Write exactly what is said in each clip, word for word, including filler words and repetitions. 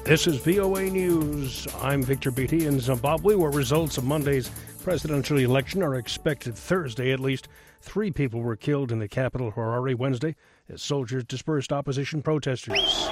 This is V O A News. I'm Victor Beatty. In Zimbabwe, where results of Monday's presidential election are expected Thursday. At least three people were killed in the capital, Harare, Wednesday, as soldiers dispersed opposition protesters.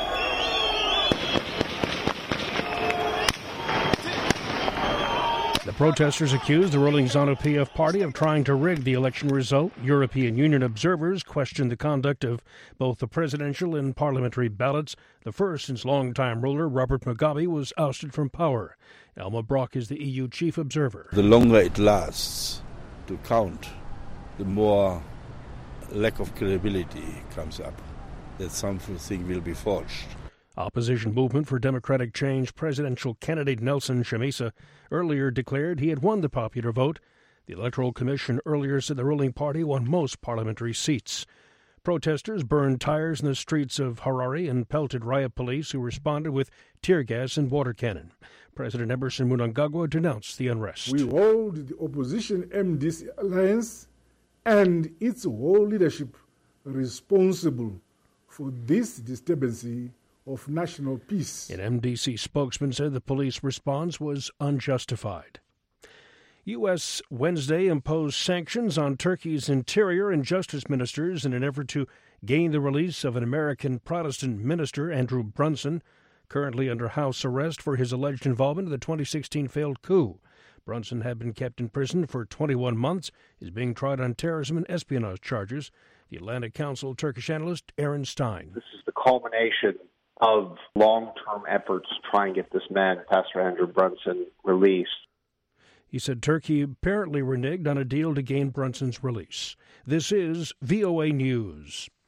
The protesters accused the ruling ZANU-P F party of trying to rig the election result. European Union observers questioned the conduct of both the presidential and parliamentary ballots. The first since longtime ruler Robert Mugabe was ousted from power. Elmar Brok is the E U chief observer. The longer it lasts to count, the more lack of credibility comes up, that something will be forged. Opposition Movement for Democratic Change presidential candidate Nelson Chamisa earlier declared he had won the popular vote. The Electoral Commission earlier said the ruling party won most parliamentary seats. Protesters burned tires in the streets of Harare and pelted riot police, who responded with tear gas and water cannon. President Emmerson Mnangagwa denounced the unrest. We hold the opposition M D C alliance and its whole leadership responsible for this disturbance of national peace. An M D C spokesman said the police response was unjustified. U S Wednesday imposed sanctions on Turkey's interior and justice ministers in an effort to gain the release of an American Protestant minister, Andrew Brunson, currently under house arrest for his alleged involvement in the twenty sixteen failed coup. Brunson had been kept in prison for twenty-one months. He's being tried on terrorism and espionage charges. The Atlantic Council Turkish analyst Aaron Stein. This is the culmination of long-term efforts to try and get this man, Pastor Andrew Brunson, released. He said Turkey apparently reneged on a deal to gain Brunson's release. This is V O A News.